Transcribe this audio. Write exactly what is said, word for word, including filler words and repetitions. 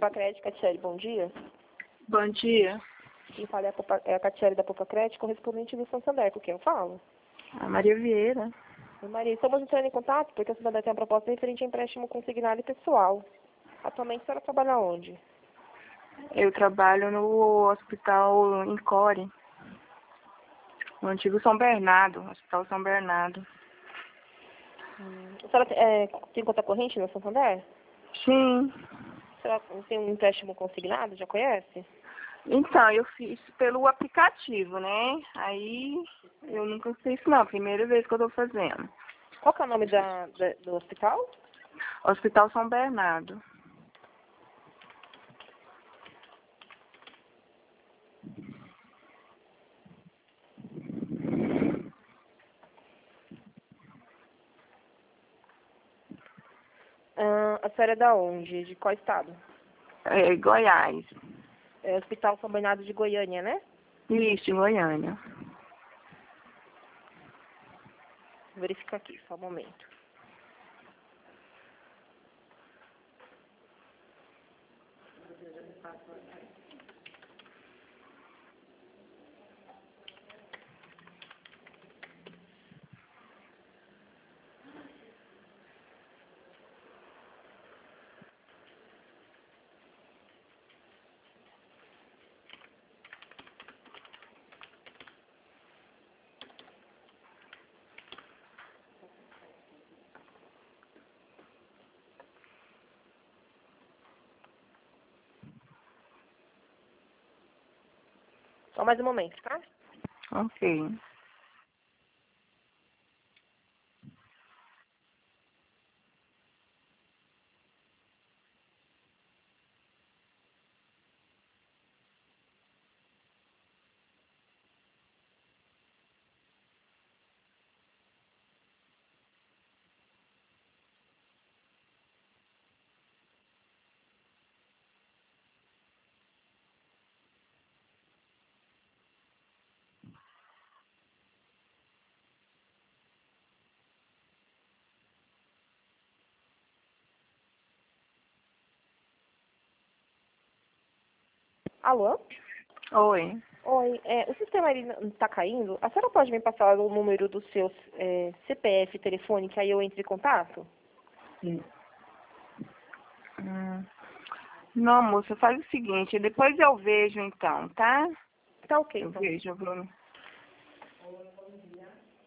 Popacred, Catiele, bom dia. Bom dia. Quem fala é a, Popa, é a Catiele da Popacred, correspondente do Santander, com quem eu falo? A Maria Vieira. Oi, Maria, estamos entrando em contato porque a Santander tem uma proposta referente a empréstimo consignado e pessoal. Atualmente a senhora trabalha onde? Eu trabalho no hospital Encore, no antigo São Bernardo, Hospital São Bernardo. Hum, a senhora é, tem conta corrente no Santander? Sim. A senhora tem um empréstimo consignado, já conhece? Então, eu fiz pelo aplicativo, né? Aí eu nunca fiz isso não, primeira vez que eu tô fazendo. Qual que é o nome da, da- do hospital? Hospital São Bernardo. Ah, a senhora é da onde? De qual estado? É, Goiás. É Hospital São Bernardo de Goiânia, né? Isso, em Goiânia. Vou verificar aqui, só um momento. Só mais um momento, tá? Ok. Alô? Oi. Oi, é, o sistema ele está caindo. A senhora pode me passar o número do seu é, C P F, telefone, que aí eu entre em contato? Hum. Não, moça, faz o seguinte, depois eu vejo então, tá? Tá ok, Eu então. vejo, eu vou...